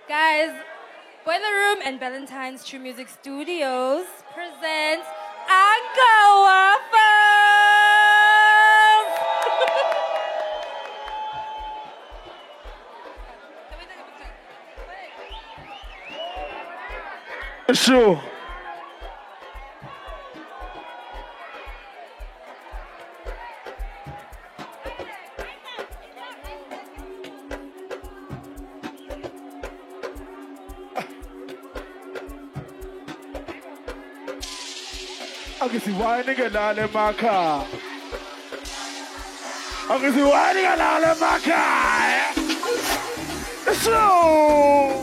Guys, Boiler Room and Valentine's True Music Studios presents Anchor Waffles! Sure. I can see why nigga down in my car. I can see why nigga down in my car. So.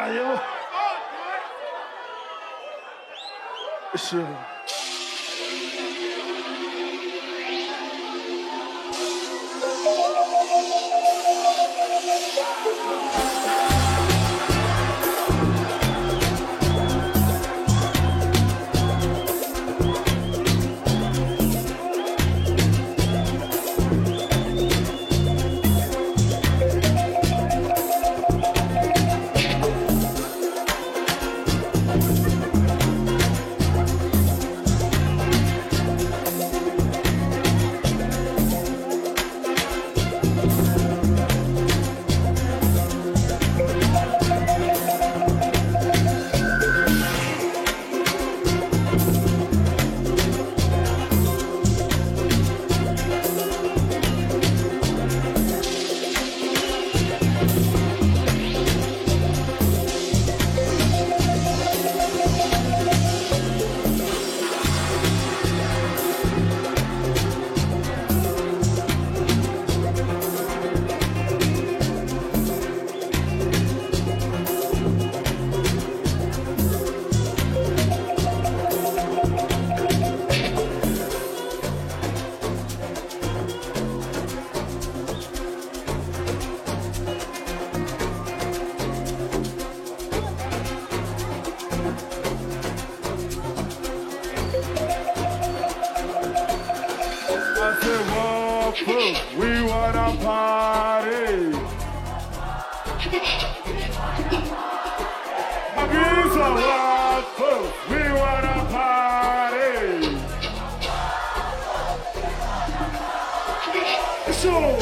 yo. Sure. We wanna party. Against the wild folks, we wanna party. So.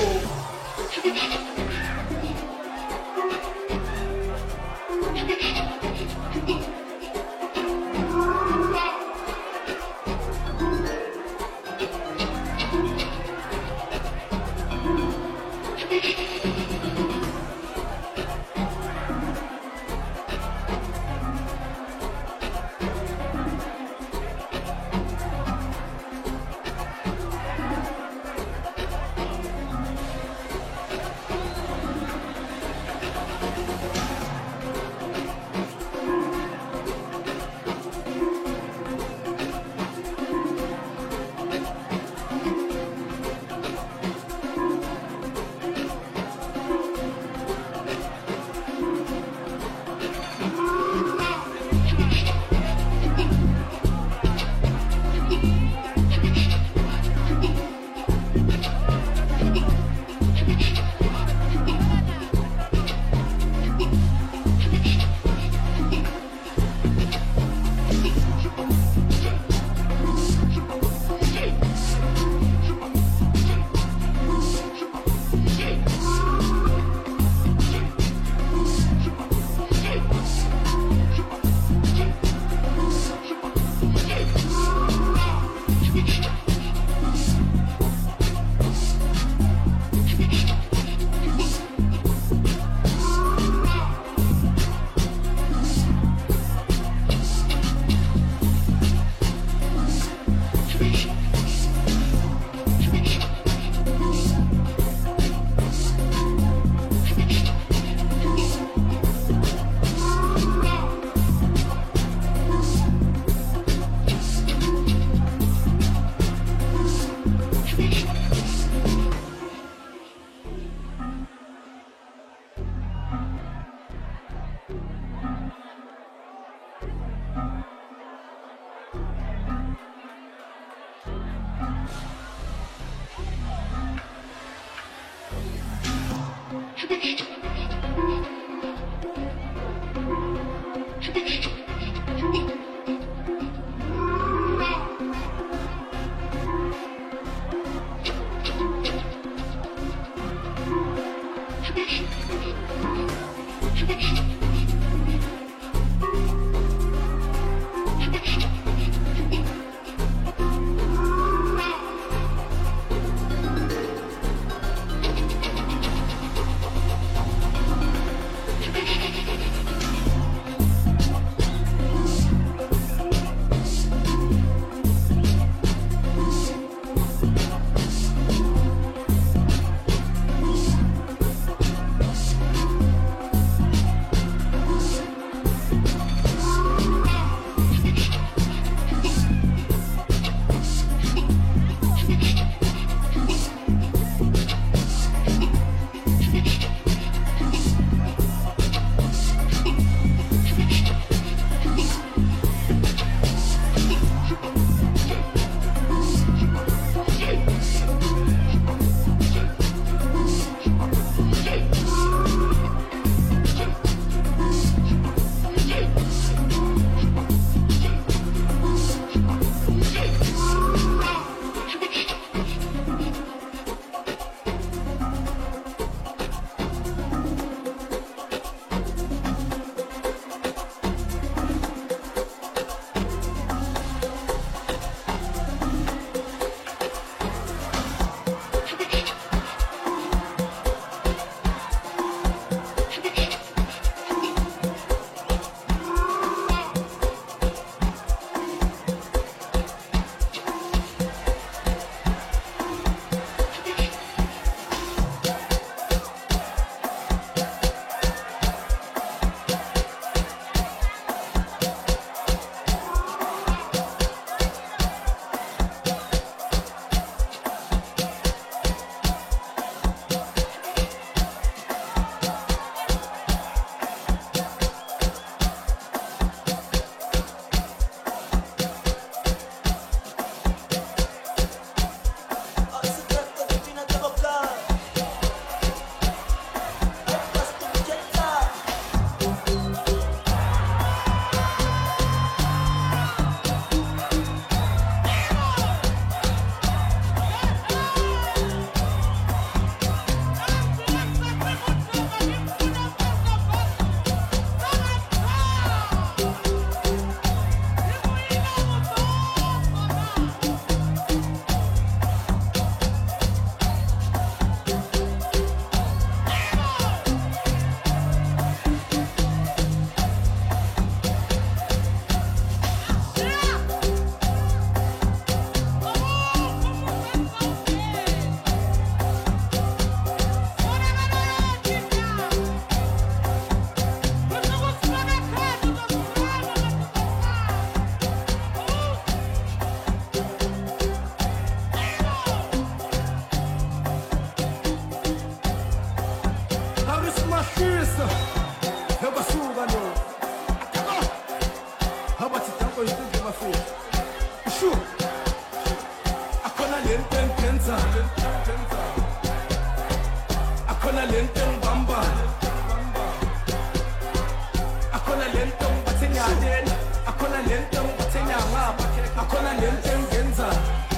akhona lento engenza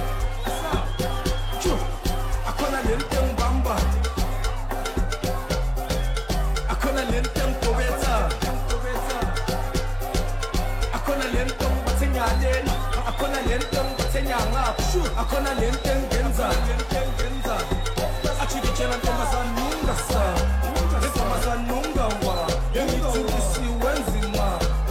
akhona lento engibamba akhona lento engigobetha akhona lento engibathenyalela akhona lento engibathenyanga akhona lento engenza achibitshela ntombazana ungasa ntombazana ungawa engithulisi wenzima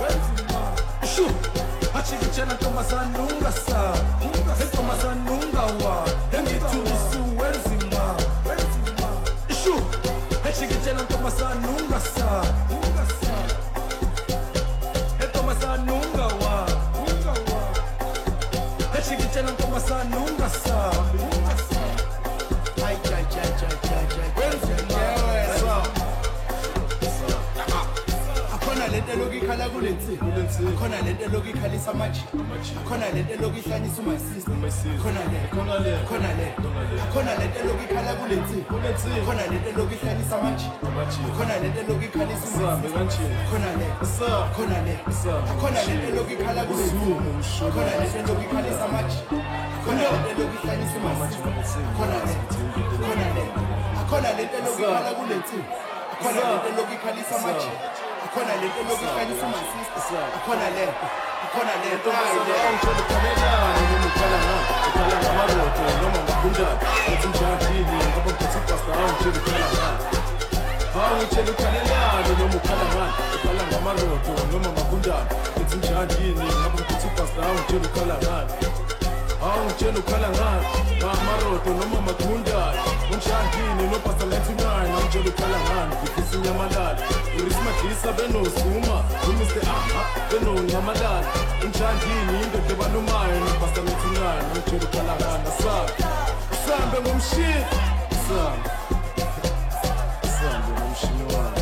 achibitshela ntombazana ungasa ntombazana ungawa engithulisi wenzima achibitshela ntombazana ungasa ntombazana ungawa achibitshela ntombazana ungasa lento lokikhala kulensi khona lento lokikhalisa manje khona lento lokihlanisa my sister khona lento lokikhala kulensi khona lento lokihlanisa manje khona lento lokikhalisa uhambe kanjani khona lento lokikhala kulensi khona lento lokikhalisa manje khona lento lokihlanisa my sister khona lento lokikhala kulensi khona lento lokikhalisa manje khona lento lokukhanisa my sister khona lento ngicela ukhalela ngikhala ngamaroto noma ngakunda ethi njani ngoba ngithe pasta ngicela ukhalela ngicela ukhalela noma ukhala ngamaroto noma ngakunda ethi njani ngoba ngithe pasta ngicela ukhalela ngicela ukhala ngamaroto noma ngakunda unjani no pasta 99 ngicela ukhala ngifisa inyamalala urismadisa benosuma uMr Aha benonyamalala unjandini indoda ebalumayo nobasta 99 ngicela ukhala sambe ngomshini sambe ngomshini wami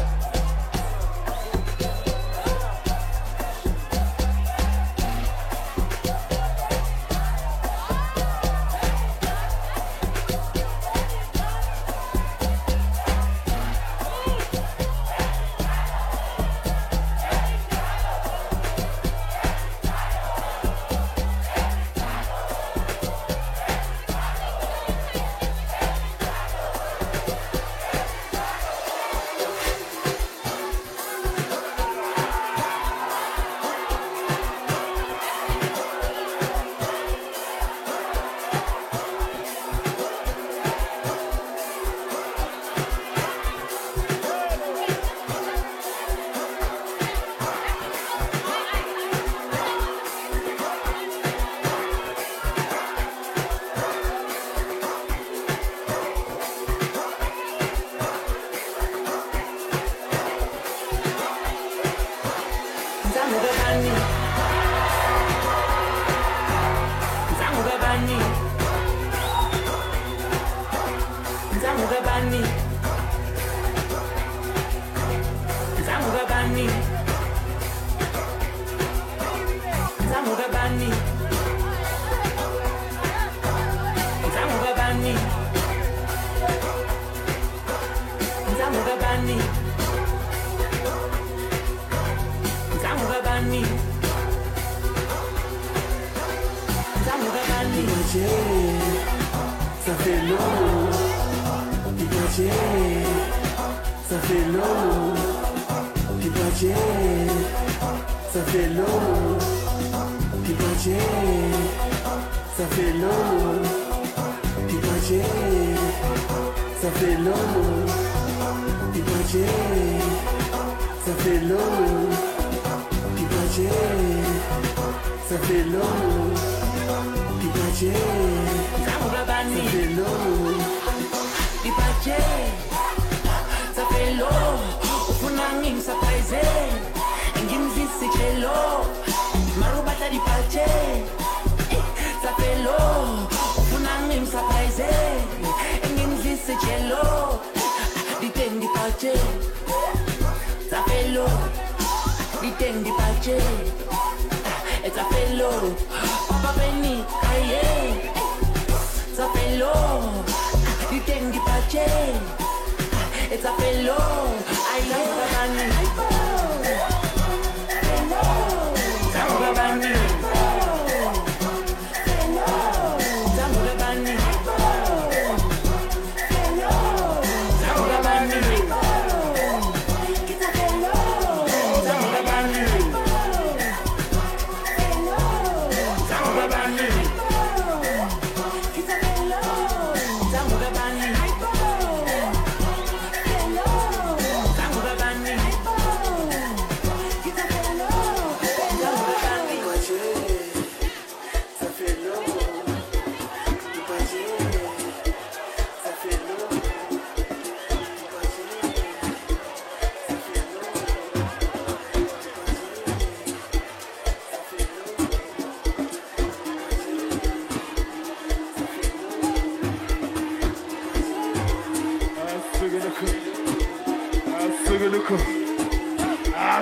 It's a fellow, Papa Benny, aye, it's a fellow, you can get a chain. It's a fellow, I love the bunny. Hello,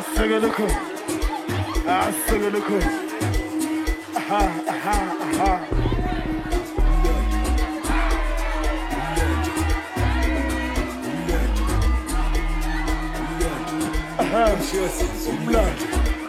sing it, look. Sing it, look. Aha, aha, aha. Blood.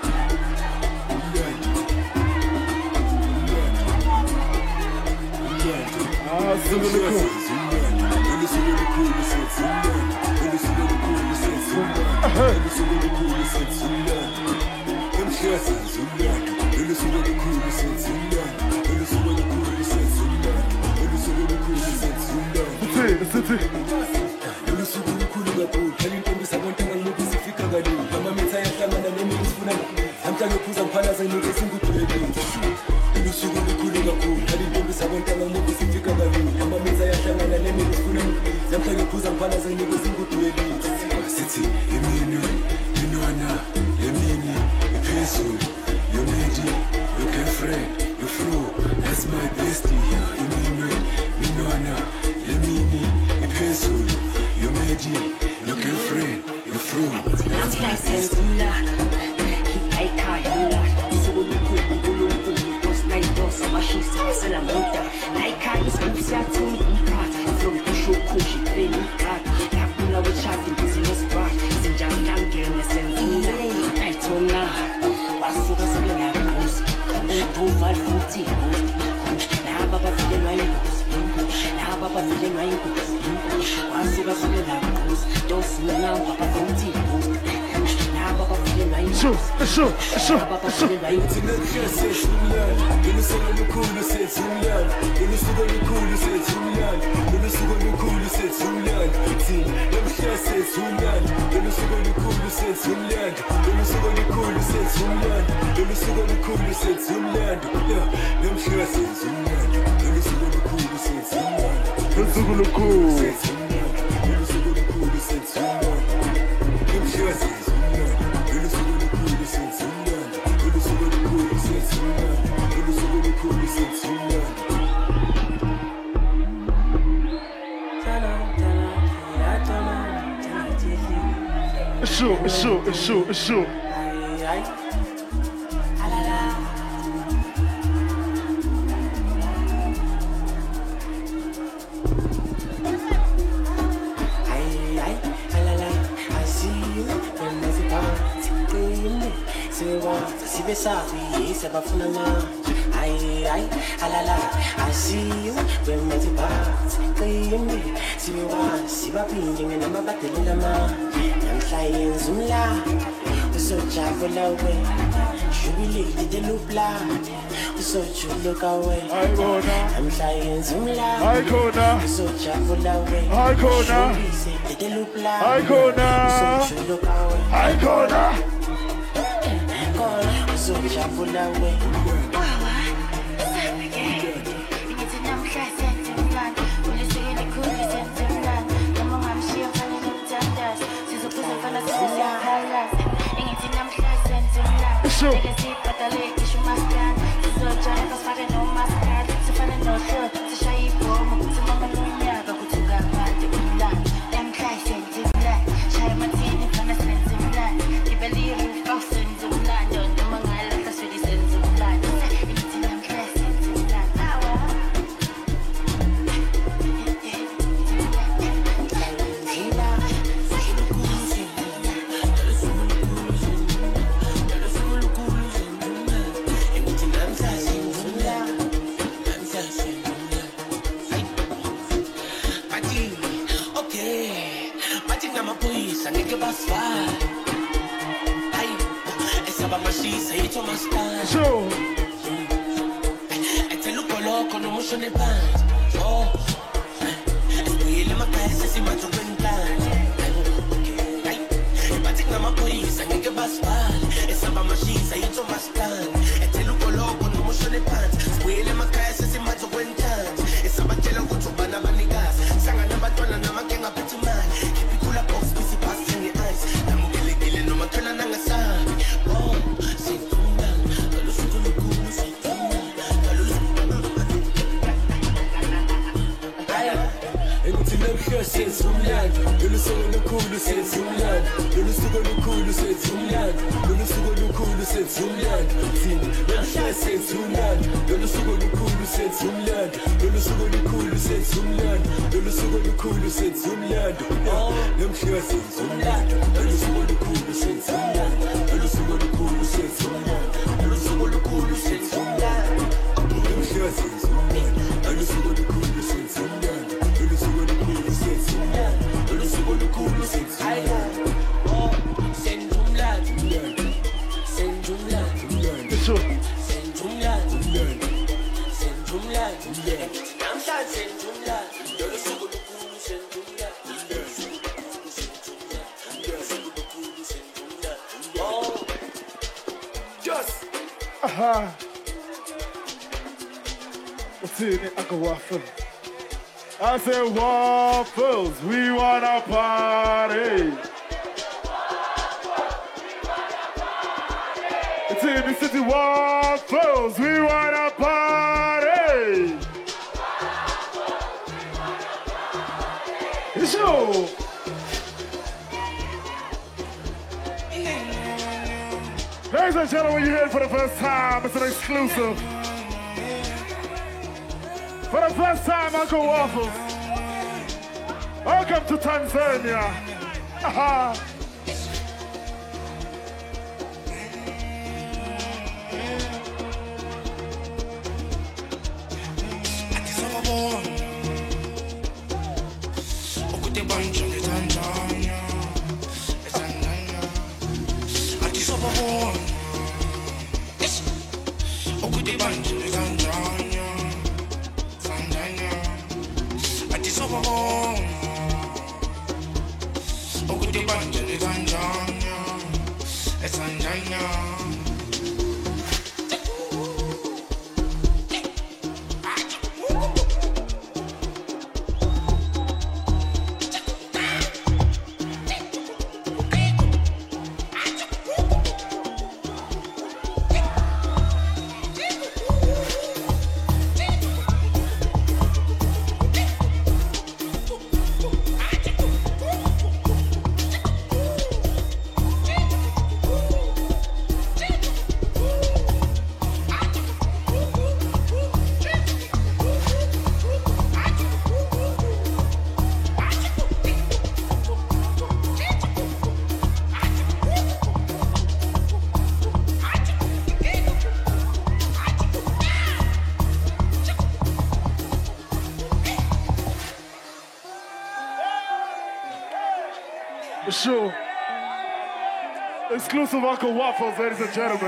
Sure. I see you when my parts clean me. See you want, see my being and I'm about to let I'm flying Zumla. We so travel away. Should we leave the loop line? We so you look away. I'm flying Zumla. We so travel away. Should we the loop line? We so you look away. We so travel away. senza umlando Lolu suku lukhulu senza umlando Lolu suku lukhulu senza umlando Lolu suku lukhulu senza umlando Thina namhla senza umlando Lolu suku lukhulu senza umlando Lolu suku lukhulu senza umlando Lolu suku lukhulu senza umlando Namhla senza umlando Lolu suku lukhulu senza umlando Lolu suku lukhulu senza umlando Lolu suku lukhulu senza umlando Namhla senza umlando Lolu suku lukhulu senza umlando Lolu suku lukhulu senza umlando Lolu suku lukhulu senza umlando Senza umlando Senza umlando Sure. Senza umlando Senza umlando Namhla senza umlando Lolu suku lukhulu senza umlando Just What's in it, Uncle Waffle? I said waffles, we wanna party. It's in the city, waffles, we wanna party. It's you. Ladies and gentlemen, you're here for the first time. It's an exclusive. For the first time, Uncle Waffles. Welcome to Tanzania. Aha. Sure. Exclusive Uncle Waffles, ladies and gentlemen.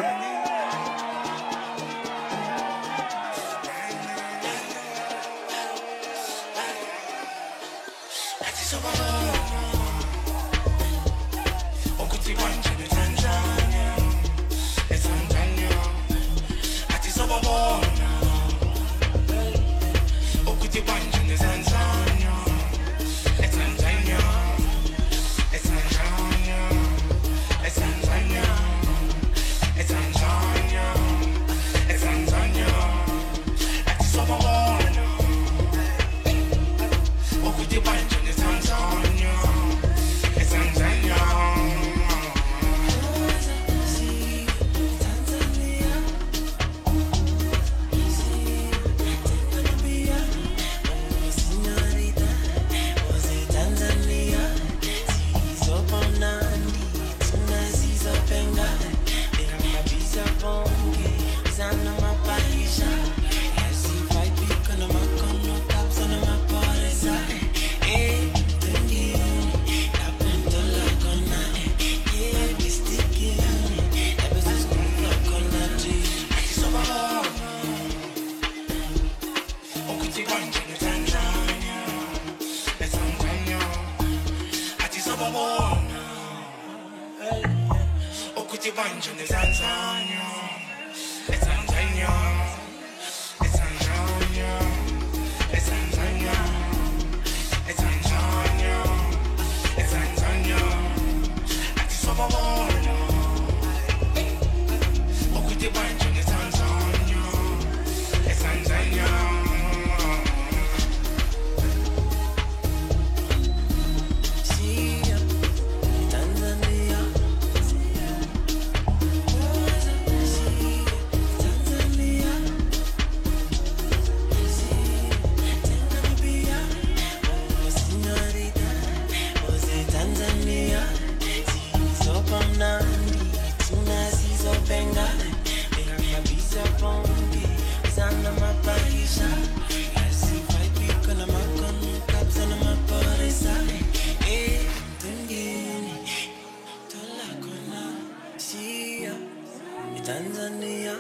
Tanzania.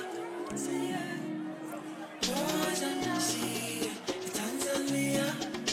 Tanzania.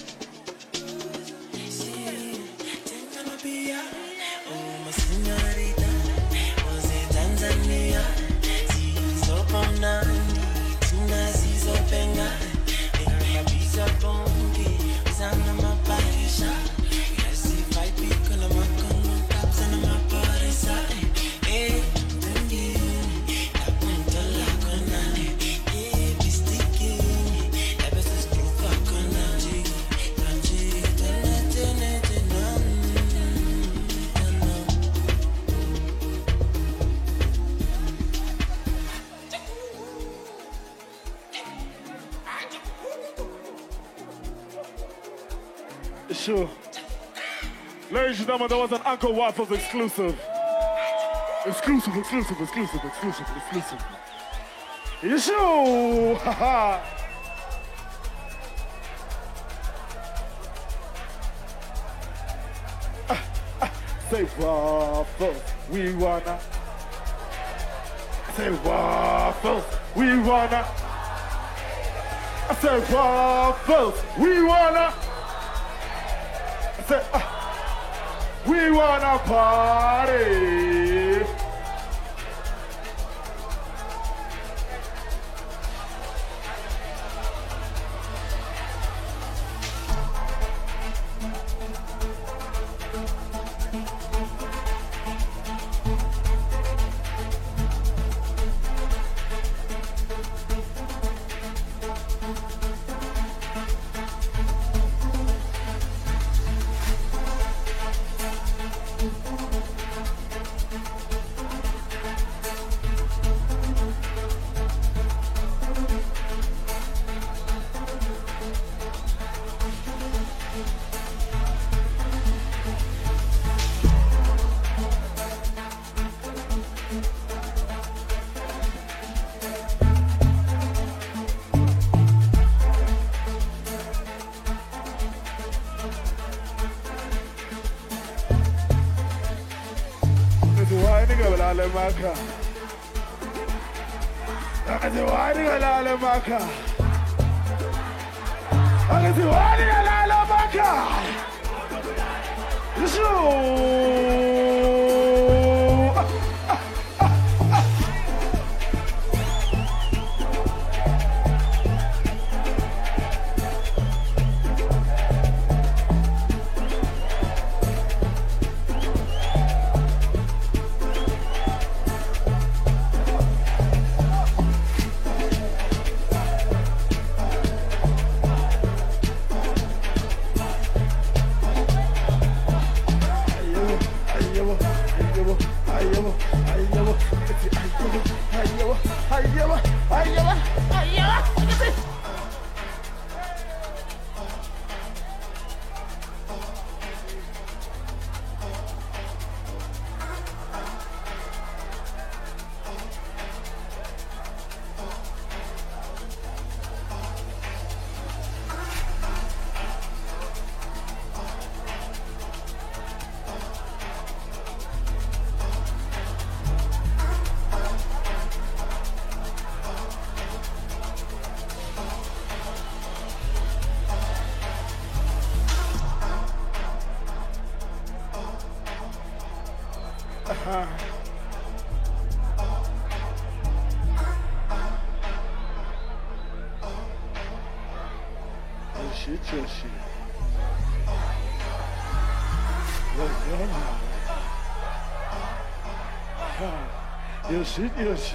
Oh, my señorita, was it Tanzania? So from Nandi, Tunazi so Benga, and Pizza Bongi, Sana Mapaisha. Yes, if I pick on my corner, taps on my body side. Eh, Tangi, Tapunta la Conani, eh, Bistiki, Ebesis Kuka Conani, Kanji, Sure. Ladies and gentlemen, that was an Uncle Waffles exclusive. Exclusive. You sure? Haha. Say waffles, we wanna. Say waffles, we wanna. I say waffles, we wanna. I say, we wanna party. Maka. Akasiwani kalala maka. Akasiwani kalala maka. Yoshi.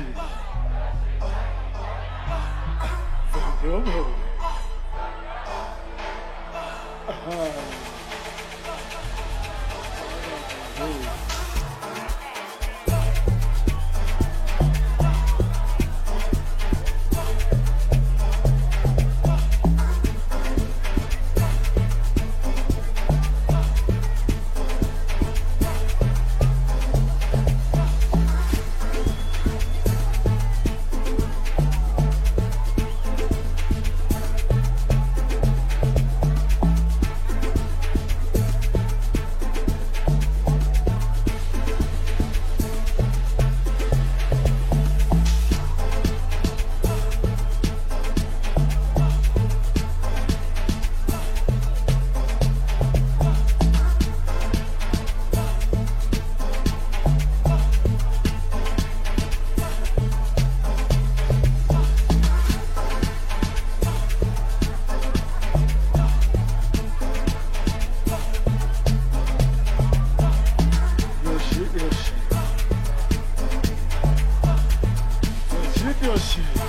shit.